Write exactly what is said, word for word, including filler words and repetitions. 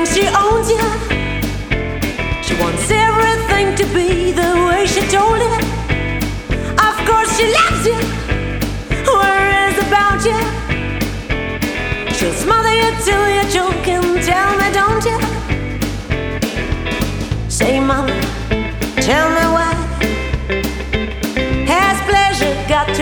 thinks she owns you. She wants everything to be the way she told it. Of course she loves you, worries about you. She'll smother you till you're choking. Tell me, don't you? Say, mama, tell me.